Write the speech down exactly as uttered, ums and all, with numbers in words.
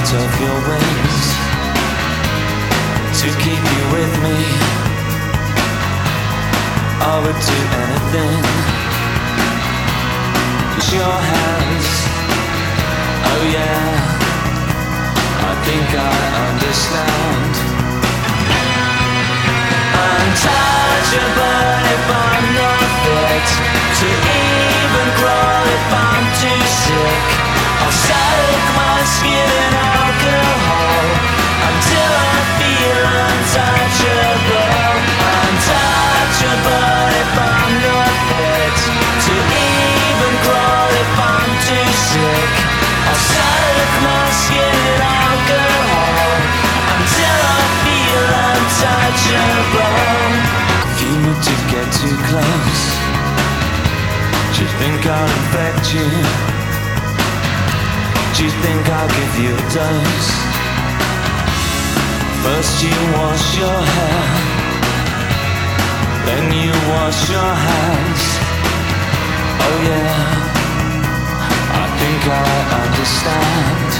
out of your wings to keep you with me. I would do anything. 'Cause your hands, oh yeah, I think I understand. Untouchable if I'm not fit to even crawl if I'm too sick. I'll soak my skin in alcohol until I feel untouchable. Untouchable if I'm not fit to even crawl if I'm too sick. I'll soak my skin in alcohol until I feel untouchable. If you were to get too close, do you think I'll infect you? Do you think I'll give you a dose? First you wash your hair, then you wash your hands. Oh yeah, I think I understand.